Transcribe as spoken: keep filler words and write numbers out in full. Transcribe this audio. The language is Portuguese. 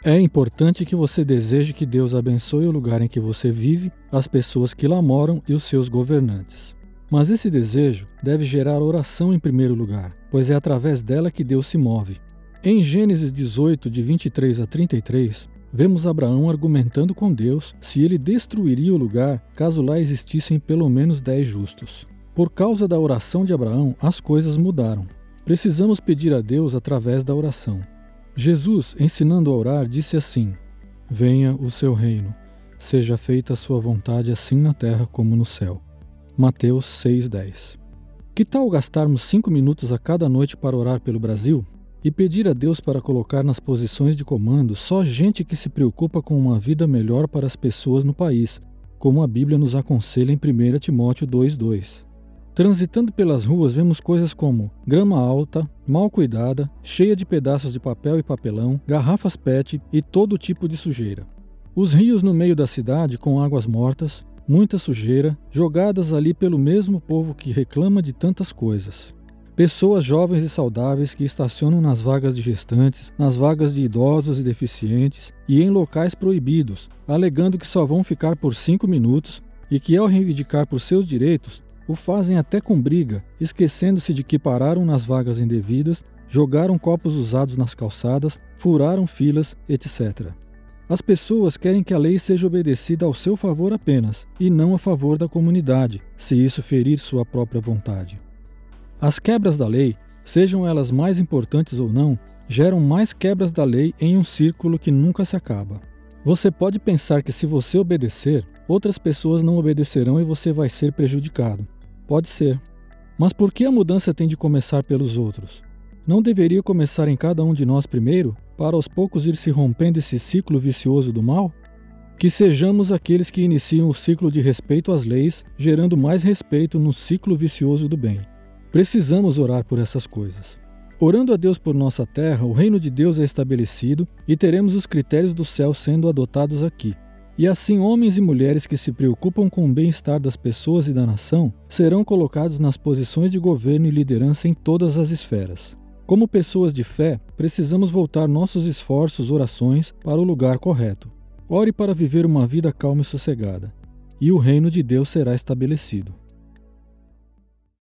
É importante que você deseje que Deus abençoe o lugar em que você vive, as pessoas que lá moram e os seus governantes. Mas esse desejo deve gerar oração em primeiro lugar, pois é através dela que Deus se move. Em Gênesis dezoito, de vinte e três a trinta e três, vemos Abraão argumentando com Deus se ele destruiria o lugar caso lá existissem pelo menos dez justos. Por causa da oração de Abraão, as coisas mudaram. Precisamos pedir a Deus através da oração. Jesus, ensinando a orar, disse assim: Venha o seu reino, seja feita a sua vontade assim na terra como no céu. Mateus seis, dez. Que tal gastarmos cinco minutos a cada noite para orar pelo Brasil? E pedir a Deus para colocar nas posições de comando só gente que se preocupa com uma vida melhor para as pessoas no país, como a Bíblia nos aconselha em primeira Timóteo dois, dois. Transitando pelas ruas vemos coisas como grama alta, mal cuidada, cheia de pedaços de papel e papelão, garrafas pet e todo tipo de sujeira. Os rios no meio da cidade com águas mortas, muita sujeira, jogadas ali pelo mesmo povo que reclama de tantas coisas. Pessoas jovens e saudáveis que estacionam nas vagas de gestantes, nas vagas de idosos e deficientes e em locais proibidos, alegando que só vão ficar por cinco minutos e que, ao reivindicar por seus direitos, o fazem até com briga, esquecendo-se de que pararam nas vagas indevidas, jogaram copos usados nas calçadas, furaram filas, etcétera. As pessoas querem que a lei seja obedecida ao seu favor apenas, e não a favor da comunidade, se isso ferir sua própria vontade. As quebras da lei, sejam elas mais importantes ou não, geram mais quebras da lei em um círculo que nunca se acaba. Você pode pensar que se você obedecer, outras pessoas não obedecerão e você vai ser prejudicado. Pode ser. Mas por que a mudança tem de começar pelos outros? Não deveria começar em cada um de nós primeiro, para aos poucos ir se rompendo esse ciclo vicioso do mal? Que sejamos aqueles que iniciam o ciclo de respeito às leis, gerando mais respeito no ciclo vicioso do bem. Precisamos orar por essas coisas. Orando a Deus por nossa terra, o reino de Deus é estabelecido e teremos os critérios do céu sendo adotados aqui. E assim homens e mulheres que se preocupam com o bem-estar das pessoas e da nação serão colocados nas posições de governo e liderança em todas as esferas. Como pessoas de fé, precisamos voltar nossos esforços, orações, para o lugar correto. Ore para viver uma vida calma e sossegada, e o reino de Deus será estabelecido.